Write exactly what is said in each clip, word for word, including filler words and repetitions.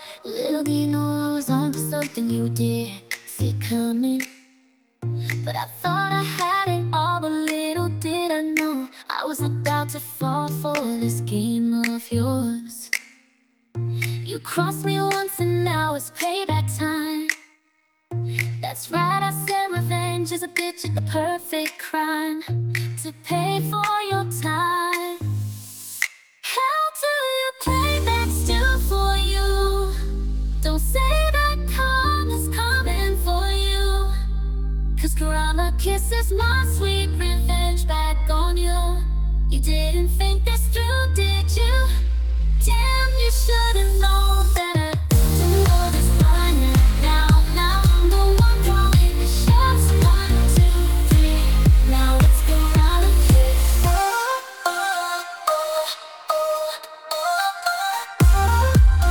Little did you know I was on to something you did see coming. But I thought I had it all, but little did I know I was about to fall for this game of yours. You crossed me once and now it's payback time. That's right, I said revenge is a bitch at the perfect crime to pay for your time. How do you play that still for you? Don't say that karma's coming for you, 'cause karma kisses my sweet revenge back on you. You didn't think this through, did you? Damn, you should've known better. Didn't know this by now. Now I'm the one calling the shots. One, two, three. Now let's go round and hit. Oh, oh, oh, oh, oh,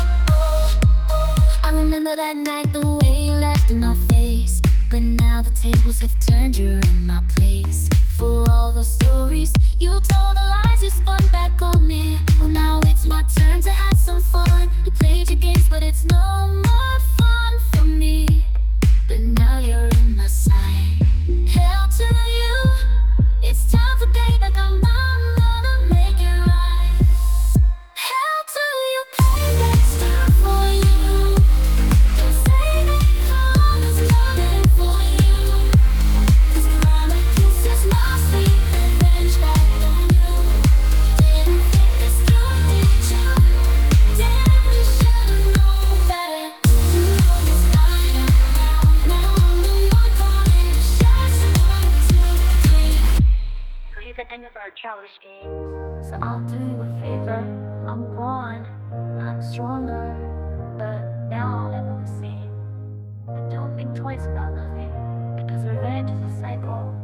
oh, oh. I remember that night, the way you laughed in my face. But now the tables have turned, you're in my place. For all the stories you told, the lies you spun back on me. Well, now it's my turn to have some fun. You played your games, but it's no more fun for me. But now you're in my sight. Hell to you, it's time for payback. I'm gonna make it right. Hell to you, payback's time for you. Don't say that karma's coming for you, 'cause karma kisses my sweet revenge back on you. Didn't think this through, did you? Damn, you should've known better. You know this by now. Now I'm the one calling the shots. One, two, three. So here's the end of our childish game. So I'll do you a favor. I'm gone. I'm stronger. But now I'll never the same. But don't think twice about loving, because revenge is a cycle.